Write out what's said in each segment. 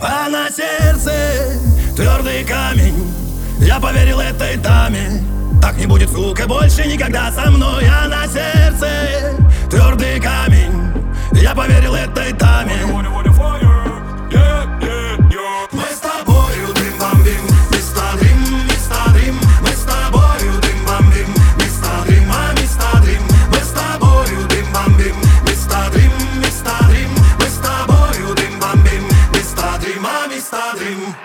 А на сердце твердый камень. Я поверил этой даме. Так не будет, сука, больше никогда со мной. А на сердце твердый камень. Я поверил этой даме. Мы с тобою дым бомбим, мистер Дрим, мистер Дрим. Мы с тобою дым бомбим, мистер Дрим, мистер Дрим. Мы с тобою дым бомбим, мистер Дрим, мистер Дрим. Мы с тобою дым бомбим, мистер Дрим, мистер Дрим.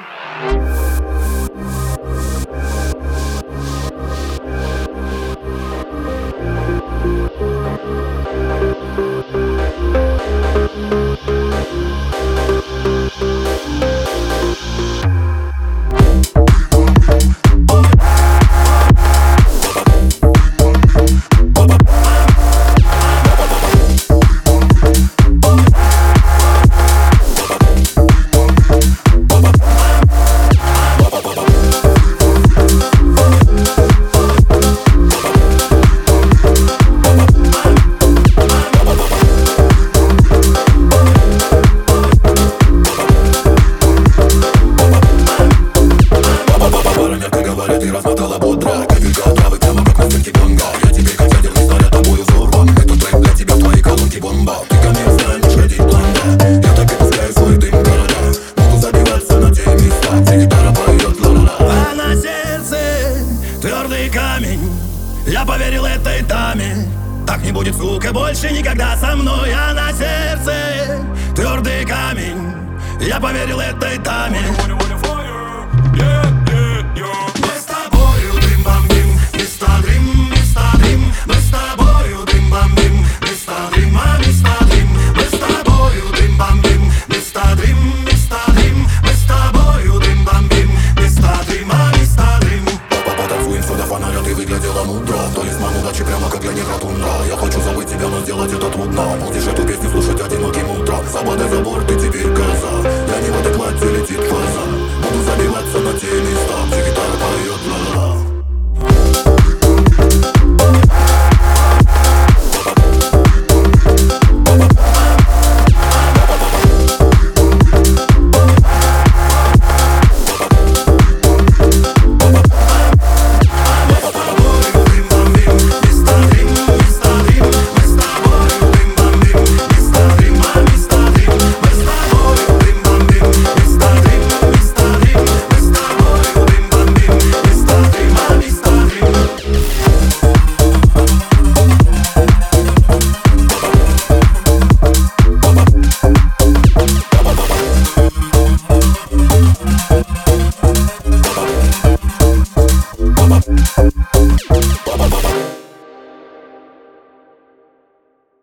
Ты размотала бодро, капелька отравы прямо как на стенке бонга. Я теперь как ядерный снаряд, тобою взорван. Этот трек для тебя в твоей колонке бомба. Ты ко мне станешь ходить блонда. Я так и пускаю свой дым в города. Буду забиваться на те места, где гитара поет ла-ла-ла. А на сердце твердый камень. Я поверил этой даме. Так не будет, сука, больше никогда со мной. А на сердце твердый камень. Я поверил этой даме.